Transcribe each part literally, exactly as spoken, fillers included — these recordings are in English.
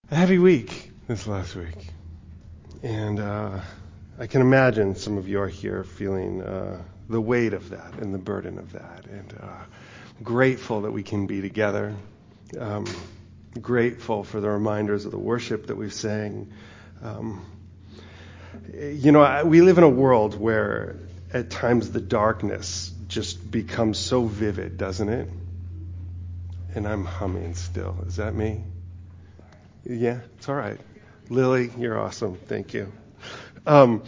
A heavy week this last week. And uh, I can imagine some of you are here feeling uh, the weight of that and the burden of that. And uh, grateful that we can be together. Um, grateful for the reminders of the worship that we've sang. Um, you know, I, we live in a world where at times the darkness just becomes so vivid, doesn't it? And I'm humming still. Is that me? Yeah, it's all right. Lily, you're awesome. Thank you. Um,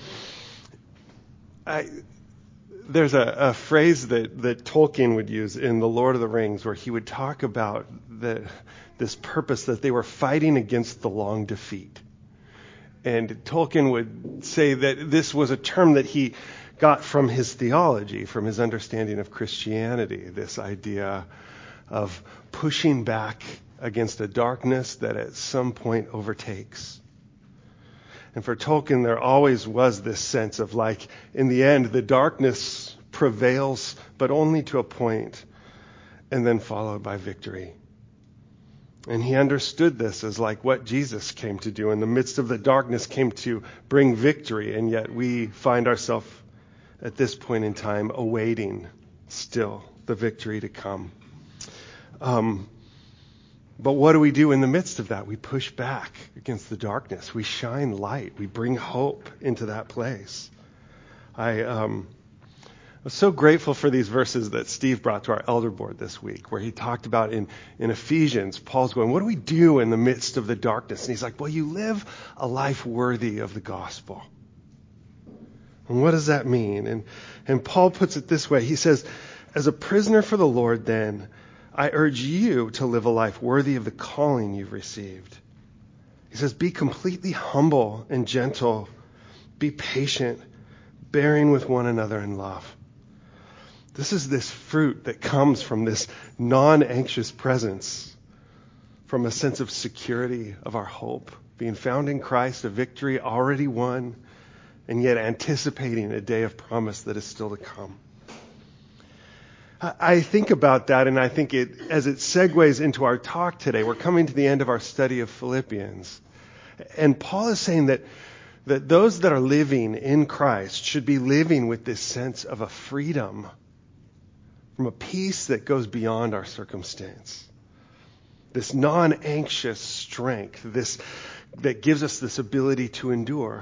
I, there's a, a phrase that, that Tolkien would use in The Lord of the Rings where he would talk about the, this purpose that they were fighting against the long defeat. And Tolkien would say that this was a term that he got from his theology, from his understanding of Christianity, this idea of pushing back against a darkness that at some point overtakes. And for Tolkien, there always was this sense of like, in the end, the darkness prevails, but only to a point, and then followed by victory. And he understood this as like what Jesus came to do. In the midst of the darkness came to bring victory, and yet we find ourselves at this point in time awaiting still the victory to come. Um, But what do we do in the midst of that? We push back against the darkness. We shine light. We bring hope into that place. I um, was so grateful for these verses that Steve brought to our elder board this week, where he talked about in, in Ephesians, Paul's going, what do we do in the midst of the darkness? And he's like, well, you live a life worthy of the gospel. And what does that mean? And, and Paul puts it this way. He says, as a prisoner for the Lord, then, I urge you to live a life worthy of the calling you've received. He says, be completely humble and gentle. Be patient, bearing with one another in love. This is this fruit that comes from this non-anxious presence, from a sense of security of our hope, being found in Christ, a victory already won, and yet anticipating a day of promise that is still to come. I think about that, and I think it, as it segues into our talk today, we're coming to the end of our study of Philippians. And Paul is saying that, that those that are living in Christ should be living with this sense of a freedom from a peace that goes beyond our circumstance. This non-anxious strength, this that gives us this ability to endure.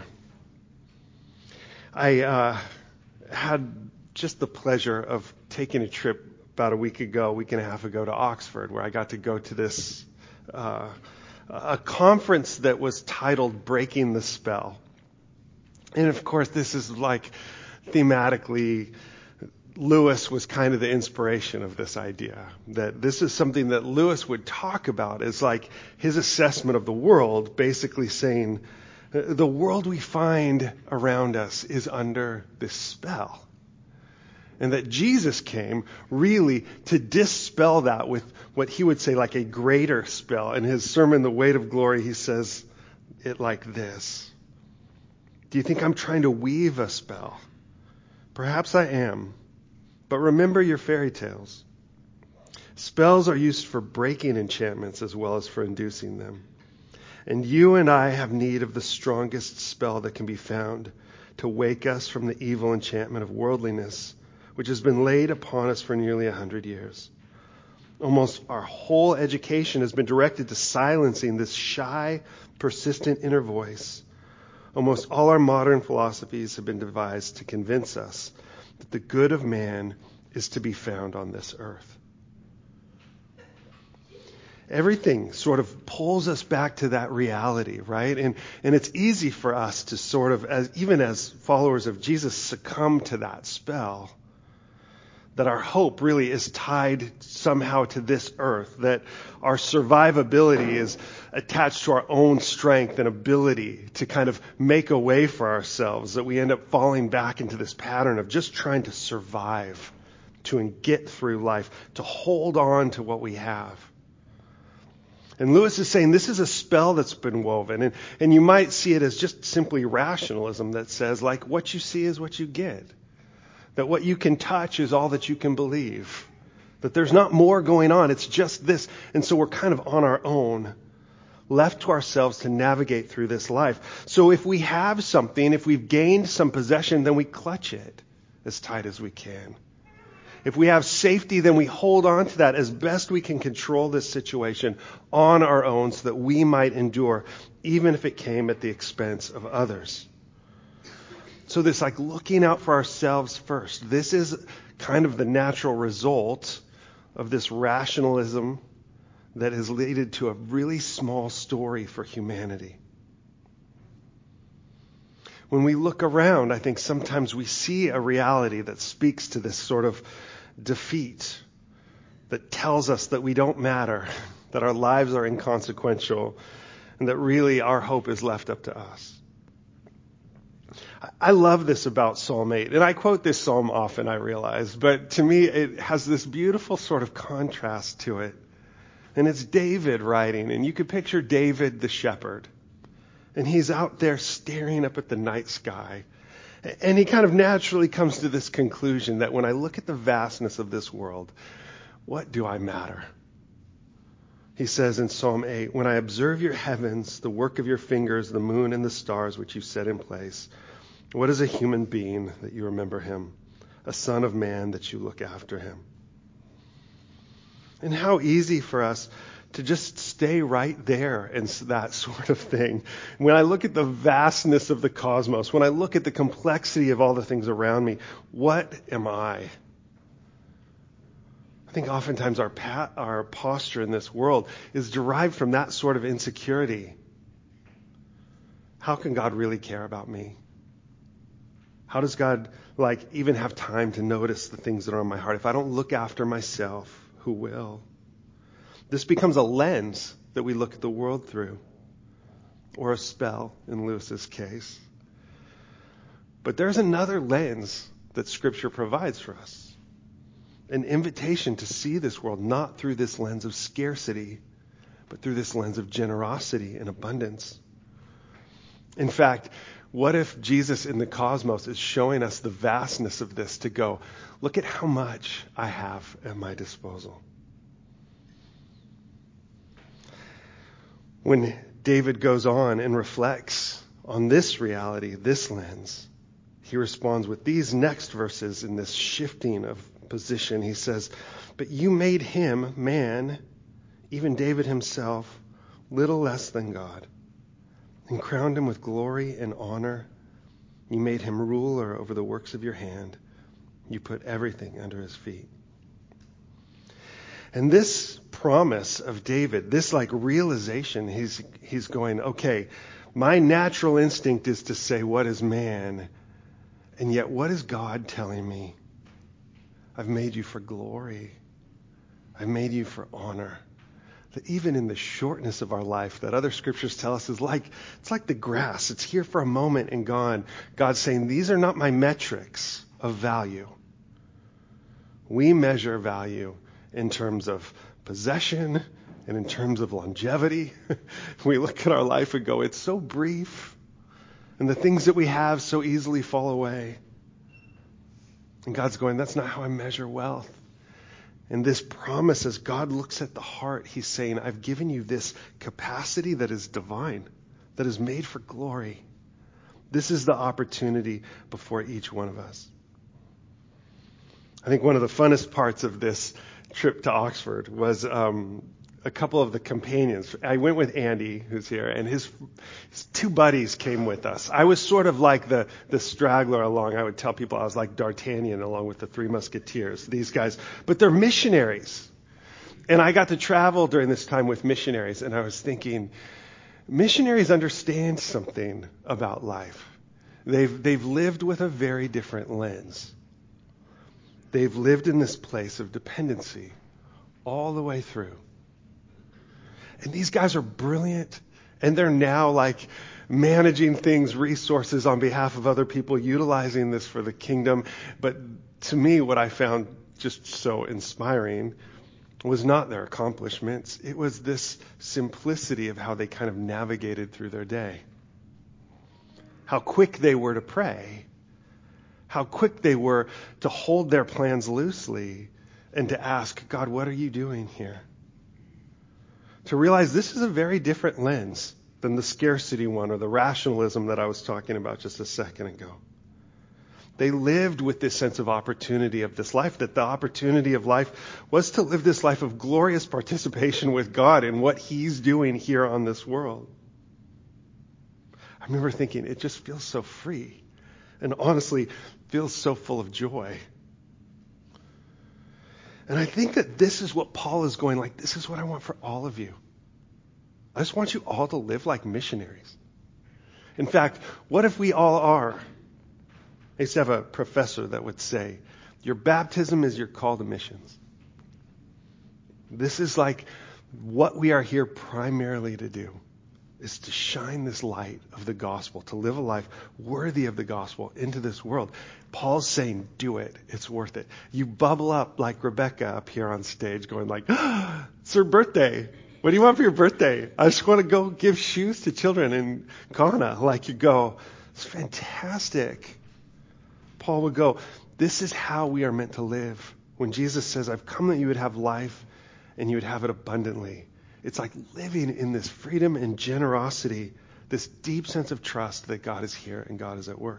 I uh, had just the pleasure of taking a trip about a week ago, a week and a half ago to Oxford, where I got to go to this uh, a conference that was titled Breaking the Spell. And of course, this is like thematically, Lewis was kind of the inspiration of this idea, that this is something that Lewis would talk about as like his assessment of the world, basically saying the world we find around us is under this spell. And that Jesus came really to dispel that with what he would say like a greater spell. In his sermon, The Weight of Glory, he says it like this. Do you think I'm trying to weave a spell? Perhaps I am. But remember your fairy tales. Spells are used for breaking enchantments as well as for inducing them. And you and I have need of the strongest spell that can be found to wake us from the evil enchantment of worldliness, which has been laid upon us for nearly a hundred years. Almost our whole education has been directed to silencing this shy, persistent inner voice. Almost all our modern philosophies have been devised to convince us that the good of man is to be found on this earth. Everything sort of pulls us back to that reality, right? And and it's easy for us to sort of, as even as followers of Jesus, succumb to that spell. That our hope really is tied somehow to this earth, that our survivability is attached to our own strength and ability to kind of make a way for ourselves, that we end up falling back into this pattern of just trying to survive, to get through life, to hold on to what we have. And Lewis is saying this is a spell that's been woven, and, and you might see it as just simply rationalism that says, like, what you see is what you get. That what you can touch is all that you can believe. That there's not more going on. It's just this. And so we're kind of on our own, left to ourselves to navigate through this life. So if we have something, if we've gained some possession, then we clutch it as tight as we can. If we have safety, then we hold on to that as best we can control this situation on our own so that we might endure, even if it came at the expense of others. So this like looking out for ourselves first, this is kind of the natural result of this rationalism that has led to a really small story for humanity. When we look around, I think sometimes we see a reality that speaks to this sort of defeat, that tells us that we don't matter, that our lives are inconsequential, and that really our hope is left up to us. I love this about Psalm eight, and I quote this psalm often, I realize, but to me it has this beautiful sort of contrast to it. And it's David writing, and you could picture David the shepherd. And he's out there staring up at the night sky. And he kind of naturally comes to this conclusion that when I look at the vastness of this world, what do I matter? He says in Psalm eight, when I observe your heavens, the work of your fingers, the moon and the stars which you set in place, what is a human being that you remember him? A son of man that you look after him? And how easy for us to just stay right there and that sort of thing. When I look at the vastness of the cosmos, when I look at the complexity of all the things around me, what am I? I think oftentimes our pa- our posture in this world is derived from that sort of insecurity. How can God really care about me? How does God like even have time to notice the things that are on my heart? If I don't look after myself, who will? This becomes a lens that we look at the world through, or a spell in Lewis's case. But there's another lens that Scripture provides for us. An invitation to see this world not through this lens of scarcity, but through this lens of generosity and abundance. In fact, what if Jesus in the cosmos is showing us the vastness of this to go, look at how much I have at my disposal. When David goes on and reflects on this reality, this lens, he responds with these next verses in this shifting of position. He says, but you made him, man, even David himself, little less than God, and crowned him with glory and honor. You made him ruler over the works of your hand. You put everything under his feet. And this promise of David, this like realization, he's he's going, okay, my natural instinct is to say, what is man? And yet what is God telling me? I've made you for glory. I've made you for honor. That even in the shortness of our life, that other scriptures tell us is like, it's like the grass. It's here for a moment and gone. God's saying, these are not my metrics of value. We measure value in terms of possession and in terms of longevity. We look at our life and go, it's so brief. And the things that we have so easily fall away. And God's going, that's not how I measure wealth. And this promise, as God looks at the heart, he's saying, I've given you this capacity that is divine, that is made for glory. This is the opportunity before each one of us. I think one of the funnest parts of this trip to Oxford was um, a couple of the companions. I went with Andy, who's here, and his, his two buddies came with us. I was sort of like the, the straggler along. I would tell people I was like D'Artagnan along with the Three Musketeers, these guys. But they're missionaries. And I got to travel during this time with missionaries, and I was thinking, missionaries understand something about life. They've, they've lived with a very different lens. They've lived in this place of dependency all the way through. And these guys are brilliant, and they're now like managing things, resources on behalf of other people, utilizing this for the kingdom. But to me, what I found just so inspiring was not their accomplishments. It was this simplicity of how they kind of navigated through their day. How quick they were to pray. How quick they were to hold their plans loosely and to ask, God, what are you doing here? to realize this is a very different lens than the scarcity one or the rationalism that I was talking about just a second ago. They lived with this sense of opportunity of this life, that the opportunity of life was to live this life of glorious participation with God in what He's doing here on this world. I remember thinking, it just feels so free, and honestly, feels so full of joy. And I think that this is what Paul is going like, this is what I want for all of you. I just want you all to live like missionaries. In fact, what if we all are? I used to have a professor that would say, your baptism is your call to missions. This is like what we are here primarily to do, is to shine this light of the gospel, to live a life worthy of the gospel into this world. Paul's saying, do it. It's worth it. You bubble up like Rebecca up here on stage going like, oh, it's her birthday. What do you want for your birthday? I just want to go give shoes to children in Ghana. Like you go, it's fantastic. Paul would go, this is how we are meant to live. When Jesus says, I've come that you would have life and you would have it abundantly. It's like living in this freedom and generosity, this deep sense of trust that God is here and God is at work.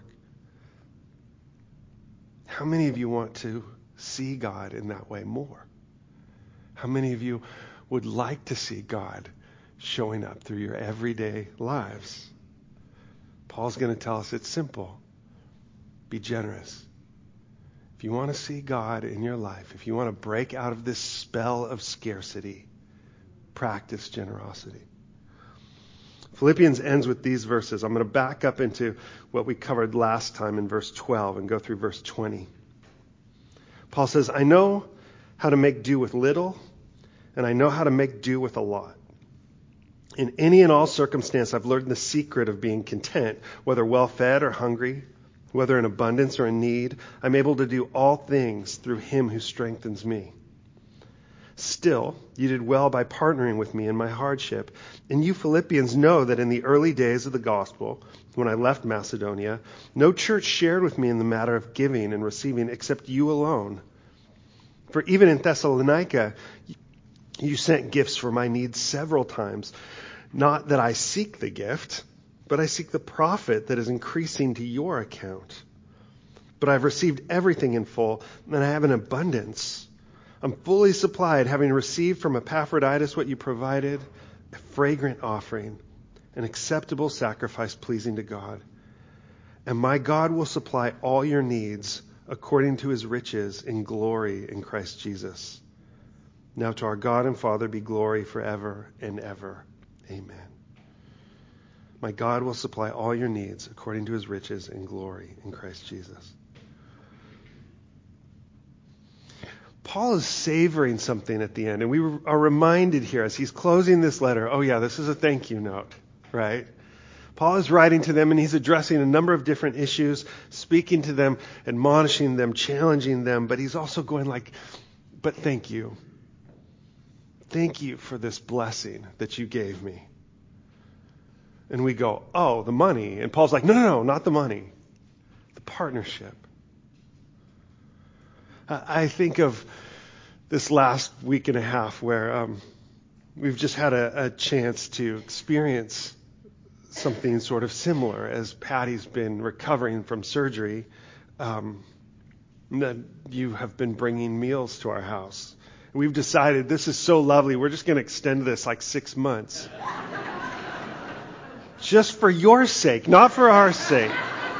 How many of you want to see God in that way more? How many of you would like to see God showing up through your everyday lives? Paul's going to tell us it's simple. Be generous. If you want to see God in your life, if you want to break out of this spell of scarcity, practice generosity. Philippians ends with these verses. I'm going to back up into what we covered last time in verse twelve and go through verse twenty. Paul says, I know how to make do with little, and I know how to make do with a lot. In any and all circumstance, I've learned the secret of being content, whether well-fed or hungry, whether in abundance or in need. I'm able to do all things through Him who strengthens me. Still, you did well by partnering with me in my hardship. And you Philippians know that in the early days of the gospel, when I left Macedonia, no church shared with me in the matter of giving and receiving except you alone. For even in Thessalonica, you sent gifts for my needs several times. Not that I seek the gift, but I seek the profit that is increasing to your account. But I've received everything in full, and I have an abundance. I'm fully supplied, having received from Epaphroditus what you provided, a fragrant offering, an acceptable sacrifice pleasing to God. And my God will supply all your needs according to His riches in glory in Christ Jesus. Now to our God and Father be glory forever and ever. Amen. My God will supply all your needs according to His riches in glory in Christ Jesus. Paul is savoring something at the end, and we are reminded here as he's closing this letter, oh yeah, this is a thank you note, right? Paul is writing to them, and he's addressing a number of different issues, speaking to them, admonishing them, challenging them, but he's also going like, but thank you. Thank you for this blessing that you gave me. And we go, oh, the money. And Paul's like, no, no, no, not the money. The partnership. I think of this last week and a half where um, we've just had a, a chance to experience something sort of similar as Patty's been recovering from surgery. Um, that you have been bringing meals to our house. We've decided this is so lovely. We're just going to extend this like six months. Just for your sake, not for our sake.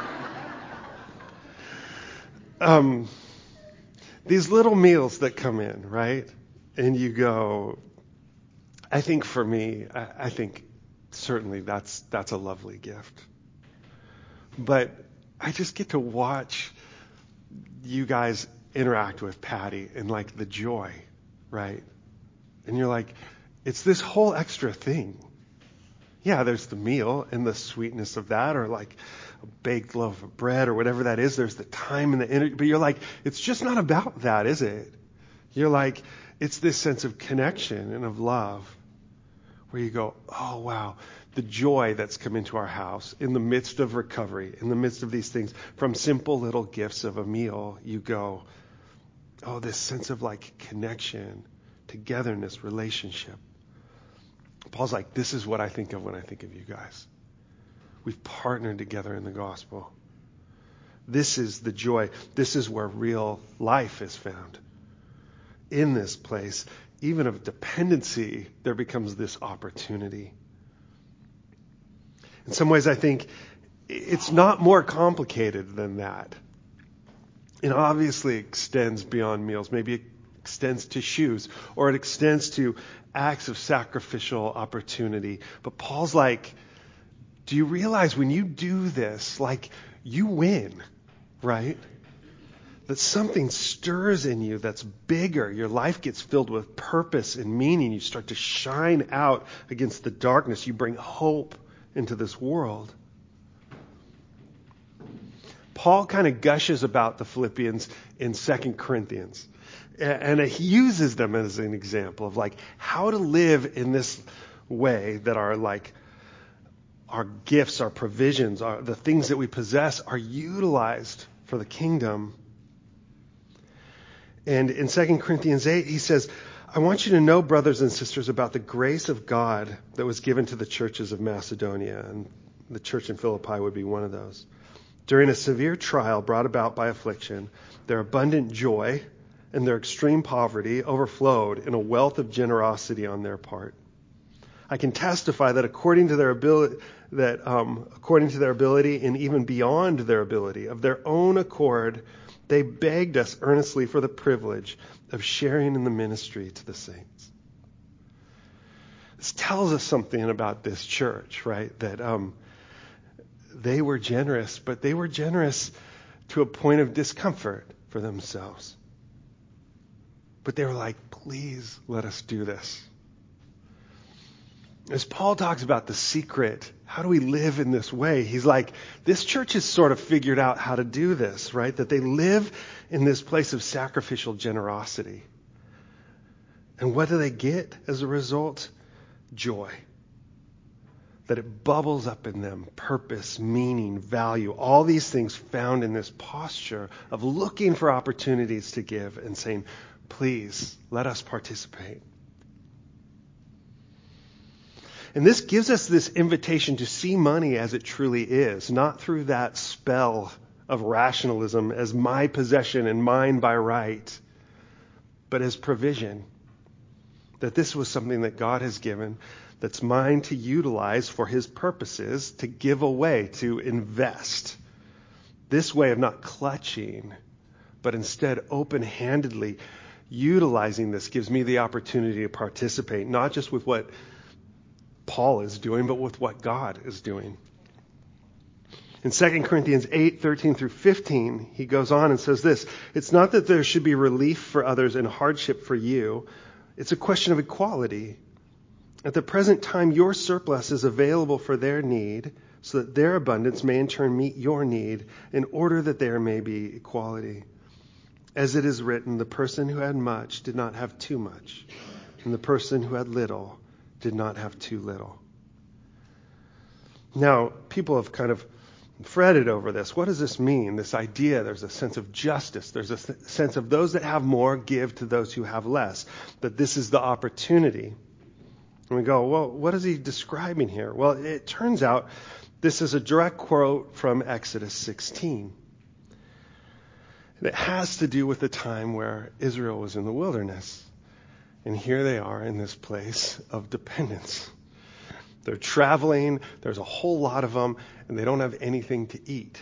Um, these little meals that come in, right? And you go, I think for me, I, I think certainly that's that's a lovely gift. But I just get to watch you guys interact with Patty and like the joy, right? And you're like, it's this whole extra thing. Yeah, there's the meal and the sweetness of that, or like a baked loaf of bread or whatever that is. There's the time and the energy, but you're like, it's just not about that, is it? You're like, it's this sense of connection and of love where you go, oh wow, the joy that's come into our house in the midst of recovery, in the midst of these things, from simple little gifts of a meal, you go, oh, this sense of like connection, togetherness, relationship. Paul's like, this is what I think of when I think of you guys. We've partnered together in the gospel. This is the joy. This is where real life is found. In this place, even of dependency, there becomes this opportunity. In some ways, I think it's not more complicated than that. It obviously extends beyond meals. Maybe it extends to shoes, or it extends to acts of sacrificial opportunity. But Paul's like, do you realize when you do this, like, you win, right? That something stirs in you that's bigger. Your life gets filled with purpose and meaning. You start to shine out against the darkness. You bring hope into this world. Paul kind of gushes about the Philippians in Second Corinthians. And he uses them as an example of like how to live in this way that our like our gifts, our provisions, our, the things that we possess are utilized for the kingdom. And in Second Corinthians eight, he says, I want you to know, brothers and sisters, about the grace of God that was given to the churches of Macedonia. And the church in Philippi would be one of those. During a severe trial brought about by affliction, their abundant joy and their extreme poverty overflowed in a wealth of generosity on their part. I can testify that according to their ability, that um, according to their ability and even beyond their ability, of their own accord, they begged us earnestly for the privilege of sharing in the ministry to the saints. This tells us something about this church, right? That um, they were generous, but they were generous to a point of discomfort for themselves. But they were like, please let us do this. As Paul talks about the secret, how do we live in this way? He's like, this church has sort of figured out how to do this, right? That they live in this place of sacrificial generosity. And what do they get as a result? Joy. That it bubbles up in them, purpose, meaning, value, all these things found in this posture of looking for opportunities to give and saying, please, let us participate. And this gives us this invitation to see money as it truly is, not through that spell of rationalism as my possession and mine by right, but as provision. That this was something that God has given that's mine to utilize for his purposes, to give away, to invest. This way of not clutching, but instead open-handedly utilizing this gives me the opportunity to participate, not just with what Paul is doing, but with what God is doing. In Second Corinthians eight, thirteen through fifteen, he goes on and says this, it's not that there should be relief for others and hardship for you. It's a question of equality. At the present time, your surplus is available for their need, so that their abundance may in turn meet your need, in order that there may be equality. As it is written, the person who had much did not have too much, and the person who had little did not have too little. Now, people have kind of fretted over this. What does this mean? This idea, there's a sense of justice. There's a sense of those that have more give to those who have less. That this is the opportunity. And we go, well, what is he describing here? Well, it turns out this is a direct quote from Exodus sixteen. And it has to do with the time where Israel was in the wilderness. And here they are in this place of dependence. They're traveling, there's a whole lot of them, and they don't have anything to eat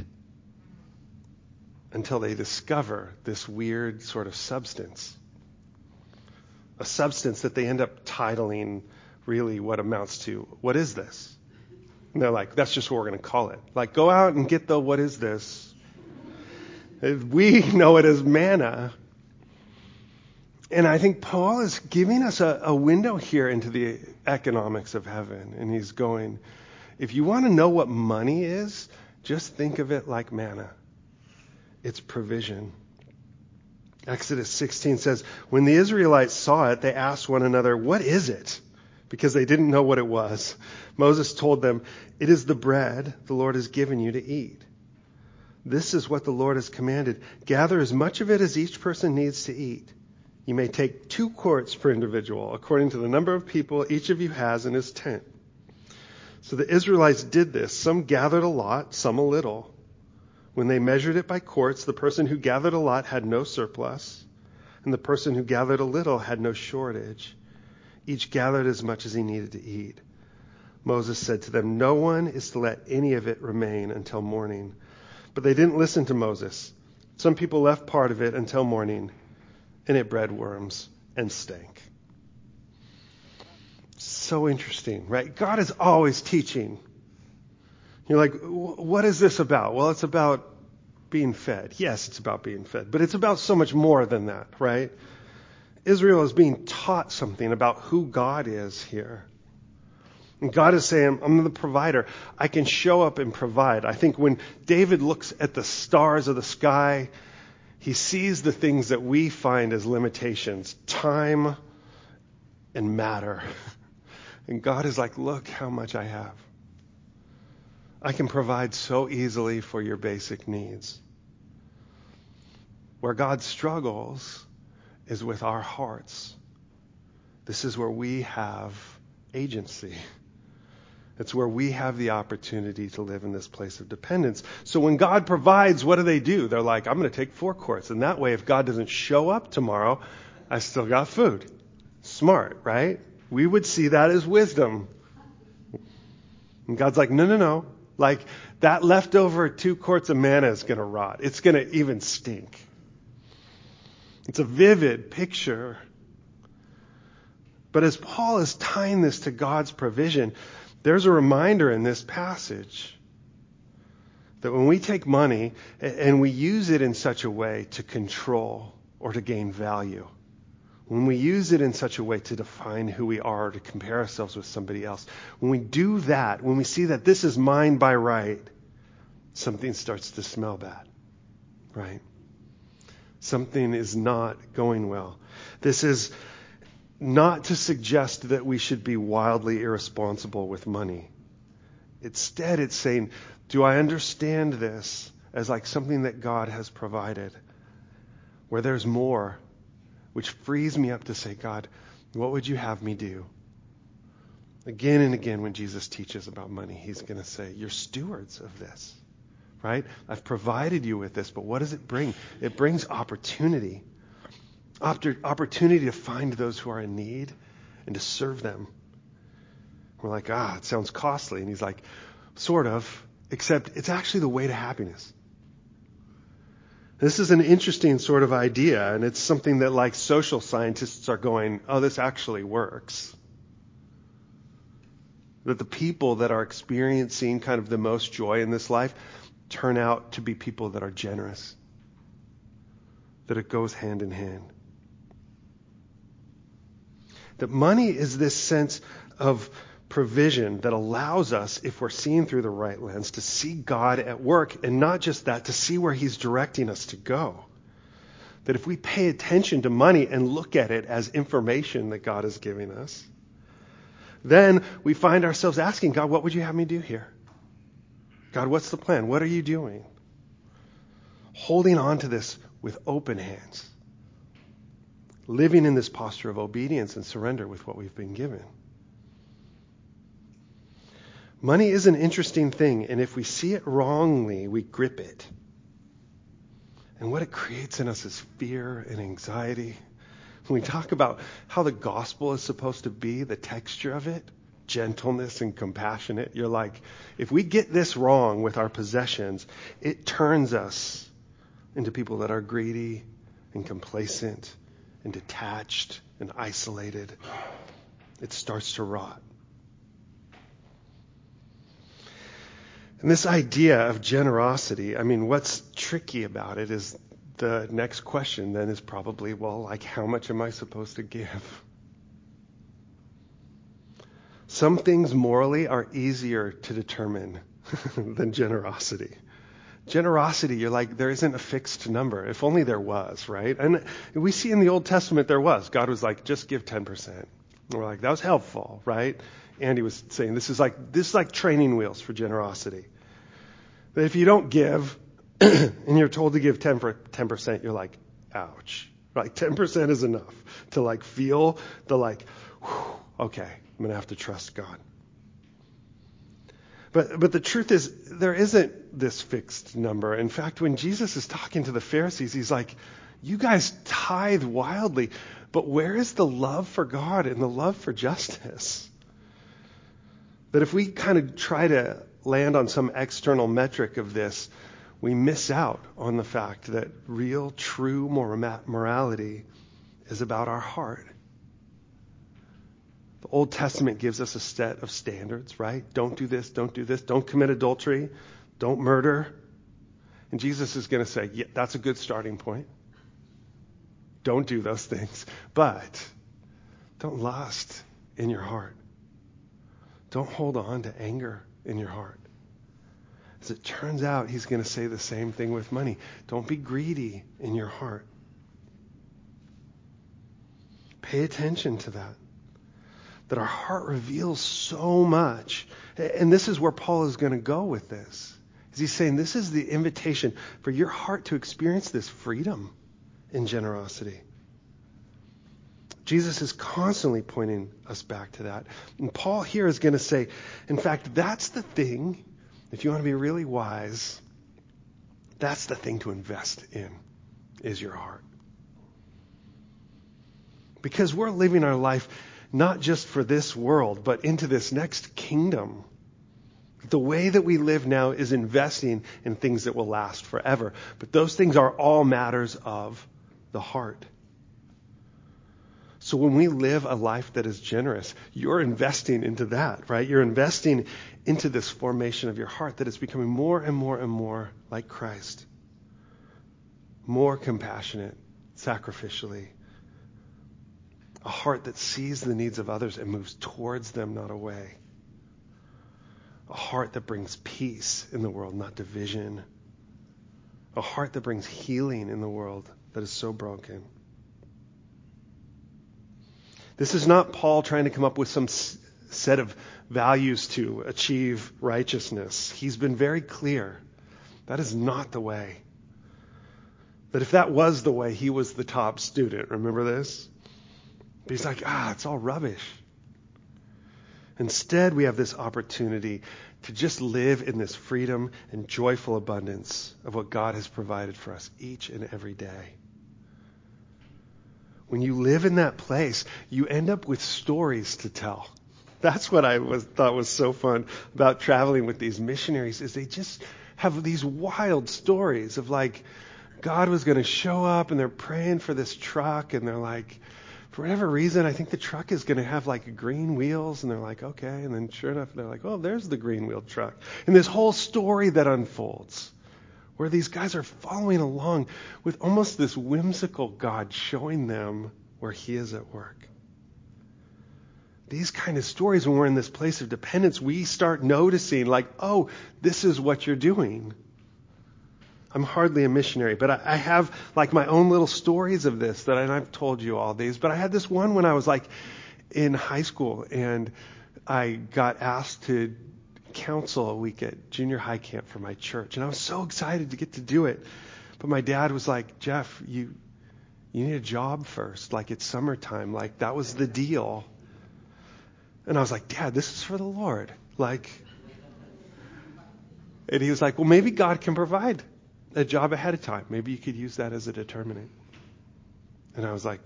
until they discover this weird sort of substance. A substance that they end up titling really what amounts to, what is this? And they're like, that's just what we're going to call it. Like, go out and get the what is this? We know it as manna. And I think Paul is giving us a, a window here into the economics of heaven. And he's going, if you want to know what money is, just think of it like manna. It's provision. Exodus sixteen says, when the Israelites saw it, they asked one another, what is it? Because they didn't know what it was. Moses told them, it is the bread the Lord has given you to eat. This is what the Lord has commanded. Gather as much of it as each person needs to eat. You may take two quarts per individual, according to the number of people each of you has in his tent. So the Israelites did this. Some gathered a lot, some a little. When they measured it by quarts, the person who gathered a lot had no surplus, and the person who gathered a little had no shortage. Each gathered as much as he needed to eat. Moses said to them, "No one is to let any of it remain until morning." But they didn't listen to Moses. Some people left part of it until morning, and it bred worms and stank. So interesting, right? God is always teaching. You're like, what is this about? Well, it's about being fed. Yes, it's about being fed, but it's about so much more than that, right? Israel is being taught something about who God is here. And God is saying, I'm the provider. I can show up and provide. I think when David looks at the stars of the sky, he sees the things that we find as limitations, time and matter. And God is like, look how much I have. I can provide so easily for your basic needs. Where God struggles is with our hearts. This is where we have agency. It's where we have the opportunity to live in this place of dependence. So when God provides, what do they do? They're like, I'm going to take four quarts. And that way, if God doesn't show up tomorrow, I still got food. Smart, right? We would see that as wisdom. And God's like, no, no, no. Like, that leftover two quarts of manna is going to rot. It's going to even stink. It's a vivid picture. But as Paul is tying this to God's provision, there's a reminder in this passage that when we take money and we use it in such a way to control or to gain value, when we use it in such a way to define who we are, or to compare ourselves with somebody else, when we do that, when we see that this is mine by right, something starts to smell bad, right? Something is not going well. This is not to suggest that we should be wildly irresponsible with money. Instead, it's saying, do I understand this as like something that God has provided, where there's more, which frees me up to say, God, what would you have me do? Again and again, when Jesus teaches about money, he's going to say, you're stewards of this, right? I've provided you with this, but what does it bring? It brings opportunity. Opportunity to find those who are in need and to serve them. We're like, ah, it sounds costly. And he's like, sort of, except it's actually the way to happiness. This is an interesting sort of idea, and it's something that like social scientists are going, oh, this actually works. That the people that are experiencing kind of the most joy in this life turn out to be people that are generous. That it goes hand in hand. That money is this sense of provision that allows us, if we're seeing through the right lens, to see God at work, and not just that, to see where he's directing us to go. That if we pay attention to money and look at it as information that God is giving us, then we find ourselves asking, God, what would you have me do here? God, what's the plan? What are you doing? Holding on to this with open hands. Living in this posture of obedience and surrender with what we've been given. Money is an interesting thing, and if we see it wrongly, we grip it. And what it creates in us is fear and anxiety. When we talk about how the gospel is supposed to be, the texture of it, gentleness and compassionate, you're like, if we get this wrong with our possessions, it turns us into people that are greedy and complacent and detached and isolated. It starts to rot. And this idea of generosity, I mean, what's tricky about it is the next question then is probably, well, like, how much am I supposed to give? Some things morally are easier to determine than generosity. Generosity, you're like, there isn't a fixed number. If only there was, right? And we see in the Old Testament there was. God was like, just give ten percent. And we're like, that was helpful, right? Andy was saying this is like this is like training wheels for generosity. That if you don't give and you're told to give ten percent, you're like, ouch, Like ten percent is enough to like feel the like, whew, okay, I'm going to have to trust God. But but the truth is, there isn't this fixed number. In fact, when Jesus is talking to the Pharisees, he's like, you guys tithe wildly, but where is the love for God and the love for justice? That if we kind of try to land on some external metric of this, we miss out on the fact that real, true morality is about our heart. The Old Testament gives us a set of standards, right? Don't do this, don't do this, don't commit adultery, don't murder. And Jesus is going to say, yeah, that's a good starting point. Don't do those things. But don't lust in your heart. Don't hold on to anger in your heart. As it turns out, he's going to say the same thing with money. Don't be greedy in your heart. Pay attention to that. That our heart reveals so much. And this is where Paul is going to go with this. Is he's saying this is the invitation for your heart to experience this freedom in generosity. Jesus is constantly pointing us back to that. And Paul here is going to say, in fact, that's the thing, if you want to be really wise, that's the thing to invest in, is your heart. Because we're living our life not just for this world, but into this next kingdom. The way that we live now is investing in things that will last forever. But those things are all matters of the heart. So when we live a life that is generous, you're investing into that, right? You're investing into this formation of your heart that is becoming more and more and more like Christ. More compassionate, sacrificially. A heart that sees the needs of others and moves towards them, not away. A heart that brings peace in the world, not division. A heart that brings healing in the world that is so broken. This is not Paul trying to come up with some s- set of values to achieve righteousness. He's been very clear. That is not the way. That if that was the way, he was the top student. Remember this? But he's like, ah, it's all rubbish. Instead, we have this opportunity to just live in this freedom and joyful abundance of what God has provided for us each and every day. When you live in that place, you end up with stories to tell. That's what I was, thought was so fun about traveling with these missionaries, is they just have these wild stories of like, God was going to show up and they're praying for this truck and they're like, for whatever reason, I think the truck is going to have like green wheels. And they're like, okay. And then sure enough, they're like, oh, there's the green wheel truck. And this whole story that unfolds where these guys are following along with almost this whimsical God showing them where he is at work. These kind of stories, when we're in this place of dependence, we start noticing like, oh, this is what you're doing. I'm hardly a missionary, but I, I have like my own little stories of this that I, and I've told you all these, but I had this one when I was like in high school and I got asked to counsel a week at junior high camp for my church. And I was so excited to get to do it. But my dad was like, Jeff, you, you need a job first. Like it's summertime. Like that was the deal. And I was like, Dad, this is for the Lord. Like, and he was like, well, maybe God can provide a job ahead of time. Maybe you could use that as a determinant. And I was like,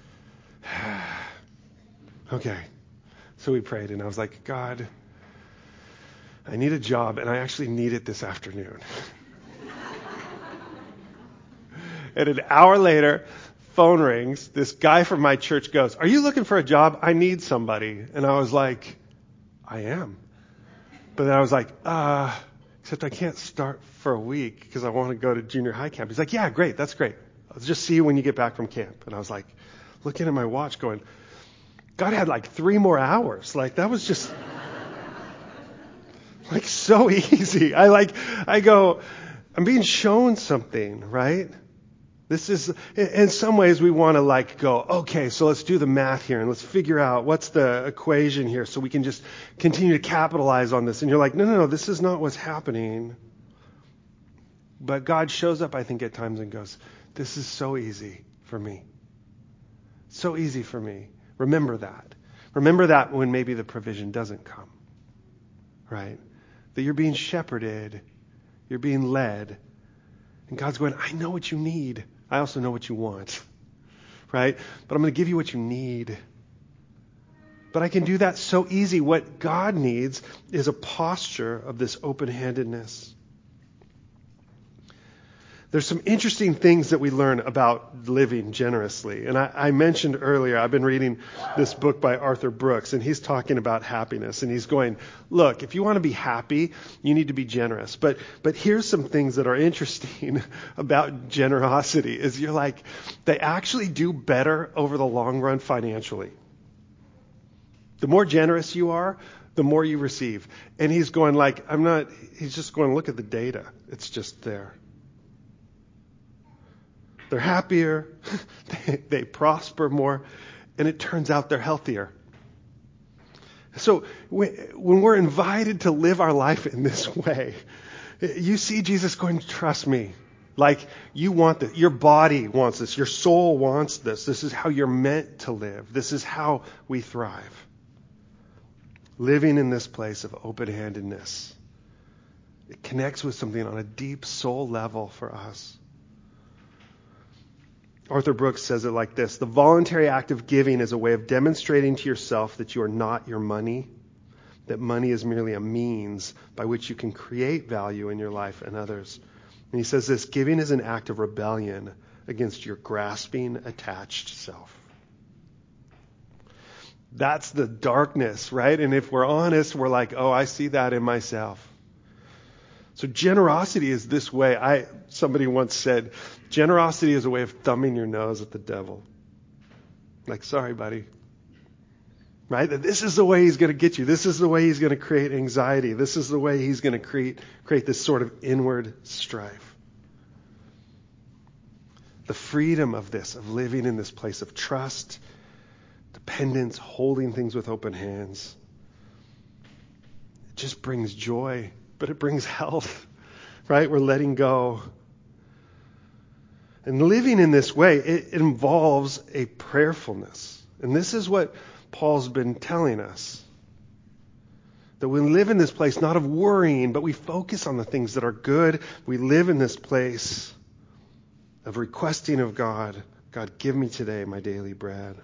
okay. So we prayed and I was like, God, I need a job and I actually need it this afternoon. And an hour later, phone rings. This guy from my church goes, are you looking for a job? I need somebody. And I was like, I am. But then I was like, uh, except I can't start for a week because I want to go to junior high camp. He's like, yeah, great. That's great. I'll just see you when you get back from camp. And I was like, looking at my watch going, God had like three more hours. Like that was just like so easy. I like, I go, I'm being shown something, right? This is, in some ways we want to like go, okay, so let's do the math here and let's figure out what's the equation here so we can just continue to capitalize on this. And you're like, no, no, no, this is not what's happening. But God shows up, I think, at times and goes, this is so easy for me. So easy for me. Remember that. Remember that when maybe the provision doesn't come, right? That you're being shepherded, you're being led, and God's going, I know what you need. I also know what you want, right? But I'm going to give you what you need. But I can do that so easy. What God needs is a posture of this open-handedness. There's some interesting things that we learn about living generously. And I, I mentioned earlier, I've been reading this book by Arthur Brooks, and he's talking about happiness. And he's going, look, if you want to be happy, you need to be generous. But but here's some things that are interesting about generosity, is you're like, they actually do better over the long run financially. The more generous you are, the more you receive. And he's going like, I'm not, he's just going, look at the data. It's just there. They're happier, they, they prosper more, and it turns out they're healthier. So when we're invited to live our life in this way, you see Jesus going, trust me. Like, you want this. Your body wants this. Your soul wants this. This is how you're meant to live. This is how we thrive. Living in this place of open-handedness. It connects with something on a deep soul level for us. Arthur Brooks says it like this: the voluntary act of giving is a way of demonstrating to yourself that you are not your money, that money is merely a means by which you can create value in your life and others. And he says this: giving is an act of rebellion against your grasping, attached self. That's the darkness, right? And if we're honest, we're like, oh, I see that in myself. So generosity is this way. I somebody once said, generosity is a way of thumbing your nose at the devil. Like, sorry, buddy. Right? That this is the way he's going to get you. This is the way he's going to create anxiety. This is the way he's going to create create this sort of inward strife. The freedom of this, of living in this place of trust, dependence, holding things with open hands, it just brings joy. But it brings health, right? We're letting go. And living in this way, it involves a prayerfulness. And this is what Paul's been telling us. That we live in this place not of worrying, but we focus on the things that are good. We live in this place of requesting of God, God, give me today my daily bread.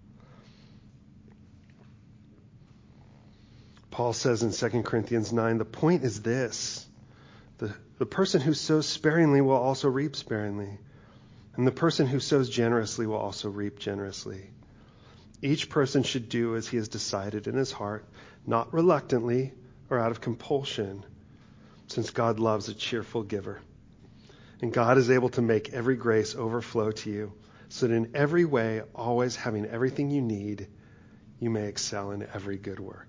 Paul says in Second Corinthians nine, the point is this: the, the person who sows sparingly will also reap sparingly, and the person who sows generously will also reap generously. Each person should do as he has decided in his heart, not reluctantly or out of compulsion, since God loves a cheerful giver. And God is able to make every grace overflow to you, so that in every way, always having everything you need, you may excel in every good work.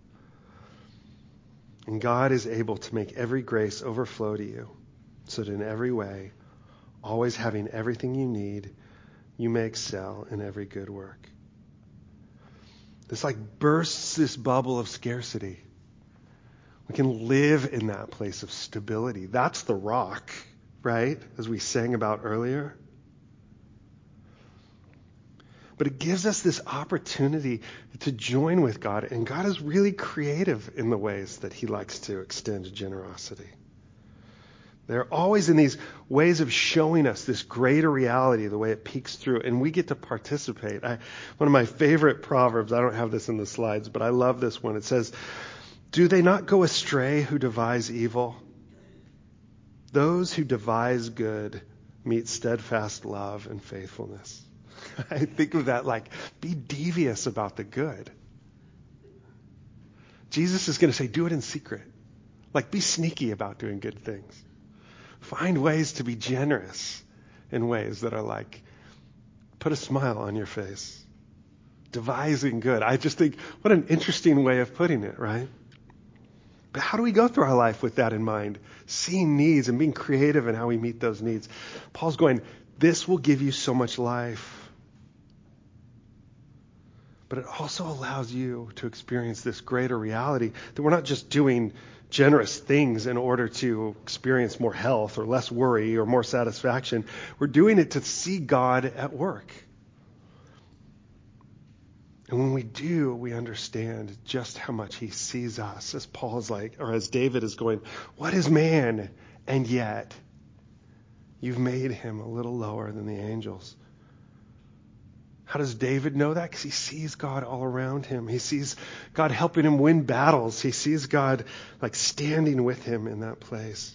And God is able to make every grace overflow to you, so that in every way, always having everything you need, you may excel in every good work. This like bursts this bubble of scarcity. We can live in that place of stability. That's the rock, right? As we sang about earlier. But it gives us this opportunity to join with God. And God is really creative in the ways that he likes to extend generosity. They're always in these ways of showing us this greater reality, the way it peeks through. And we get to participate. I, one of my favorite proverbs, I don't have this in the slides, but I love this one. It says, do they not go astray who devise evil? Those who devise good meet steadfast love and faithfulness. I think of that like, be devious about the good. Jesus is going to say, do it in secret. Like, be sneaky about doing good things. Find ways to be generous in ways that are like, put a smile on your face. Devising good. I just think, what an interesting way of putting it, right? But how do we go through our life with that in mind? Seeing needs and being creative in how we meet those needs. Paul's going, this will give you so much life. But it also allows you to experience this greater reality that we're not just doing generous things in order to experience more health or less worry or more satisfaction. We're doing it to see God at work. And when we do, we understand just how much he sees us. As Paul is like, or as David is going, what is man? And yet, you've made him a little lower than the angels. How does David know that? Because he sees God all around him. He sees God helping him win battles. He sees God like standing with him in that place.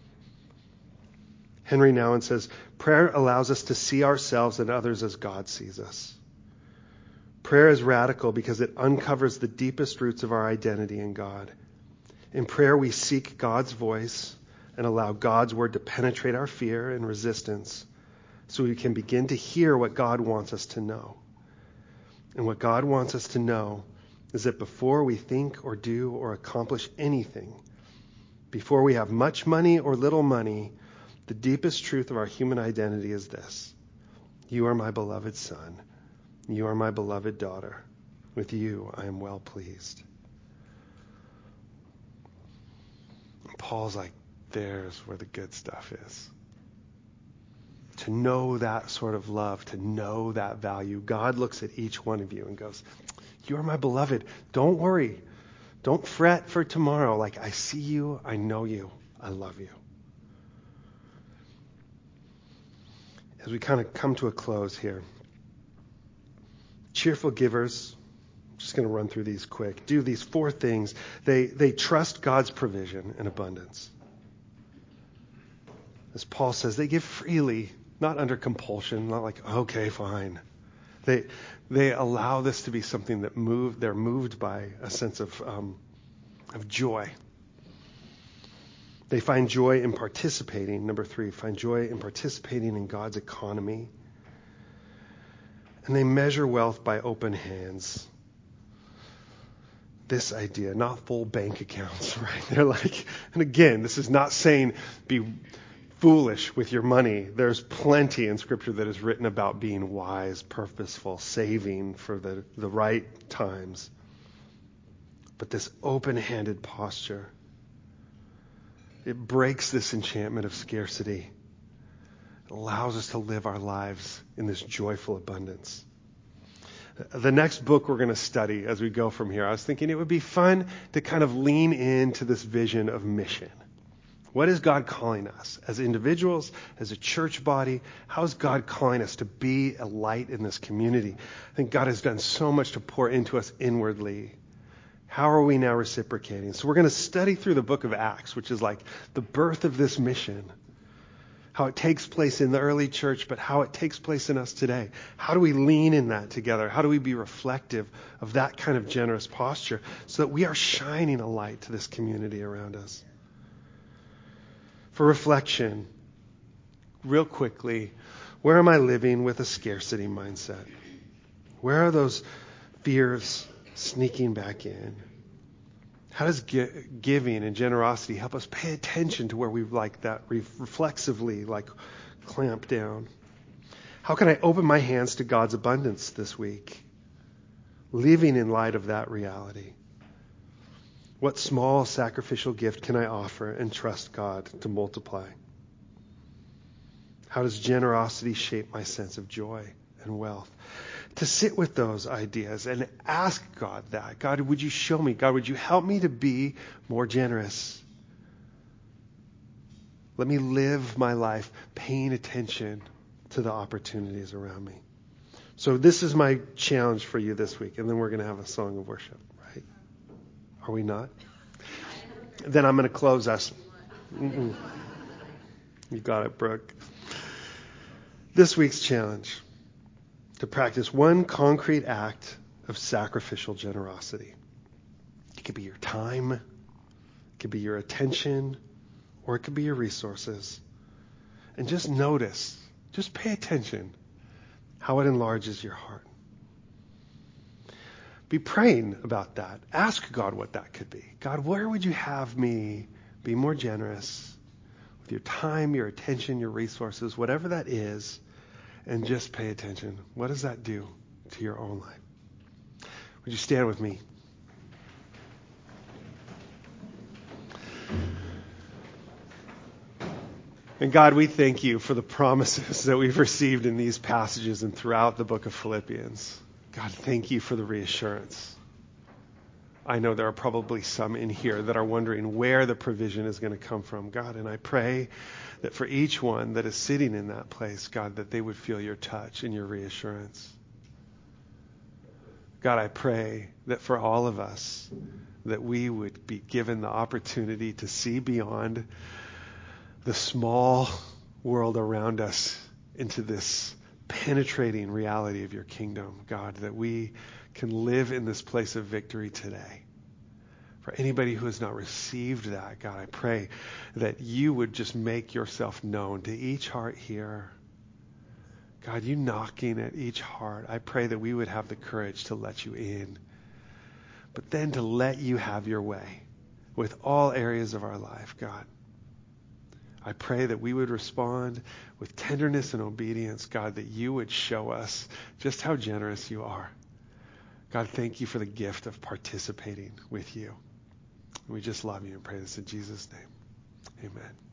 Henry Nouwen says, prayer allows us to see ourselves and others as God sees us. Prayer is radical because it uncovers the deepest roots of our identity in God. In prayer, we seek God's voice and allow God's word to penetrate our fear and resistance so we can begin to hear what God wants us to know. And what God wants us to know is that before we think or do or accomplish anything, before we have much money or little money, the deepest truth of our human identity is this: you are my beloved son. You are my beloved daughter. With you, I am well pleased. And Paul's like, there's where the good stuff is. To know that sort of love, to know that value. God looks at each one of you and goes, you are my beloved. Don't worry. Don't fret for tomorrow. Like, I see you. I know you. I love you. As we kind of come to a close here, cheerful givers, I'm just going to run through these quick, do these four things. They, they trust God's provision and abundance. As Paul says, they give freely, not under compulsion, not like, okay, fine. They they allow this to be something that move, they're moved by a sense of um, of joy. They find joy in participating. Number three, find joy in participating in God's economy. And they measure wealth by open hands. This idea, not full bank accounts, right? They're like, and again, this is not saying be foolish with your money. There's plenty in Scripture that is written about being wise, purposeful, saving for the, the right times. But this open-handed posture, it breaks this enchantment of scarcity. It allows us to live our lives in this joyful abundance. The next book we're going to study as we go from here, I was thinking it would be fun to kind of lean into this vision of mission. What is God calling us as individuals, as a church body? How is God calling us to be a light in this community? I think God has done so much to pour into us inwardly. How are we now reciprocating? So we're going to study through the book of Acts, which is like the birth of this mission. How it takes place in the early church, but how it takes place in us today. How do we lean in that together? How do we be reflective of that kind of generous posture so that we are shining a light to this community around us? For reflection, real quickly, where am I living with a scarcity mindset? Where are those fears sneaking back in? How does giving and generosity help us pay attention to where we've like that reflexively like clamp down? How can I open my hands to God's abundance this week, living in light of that reality? What small sacrificial gift can I offer and trust God to multiply? How does generosity shape my sense of joy and wealth? To sit with those ideas and ask God that. God, would you show me? God, would you help me to be more generous? Let me live my life paying attention to the opportunities around me. So this is my challenge for you this week, and then we're going to have a song of worship, right? Are we not? Then I'm going to close us. Mm-mm. You got it, Brooke. This week's challenge: to practice one concrete act of sacrificial generosity. It could be your time, it could be your attention, or it could be your resources. And just notice, just pay attention how it enlarges your heart. Be praying about that. Ask God what that could be. God, where would you have me be more generous with your time, your attention, your resources, whatever that is, and just pay attention. What does that do to your own life? Would you stand with me? And God, we thank you for the promises that we've received in these passages and throughout the book of Philippians. God, thank you for the reassurance. I know there are probably some in here that are wondering where the provision is going to come from, God, and I pray that for each one that is sitting in that place, God, that they would feel your touch and your reassurance. God, I pray that for all of us, that we would be given the opportunity to see beyond the small world around us into this penetrating reality of your kingdom, God, that we can live in this place of victory today. For anybody who has not received that, God, I pray that you would just make yourself known to each heart here. God, you knocking at each heart. I pray that we would have the courage to let you in, but then to let you have your way with all areas of our life, God. I pray that we would respond with tenderness and obedience, God, that you would show us just how generous you are. God, thank you for the gift of participating with you. We just love you and pray this in Jesus' name. Amen.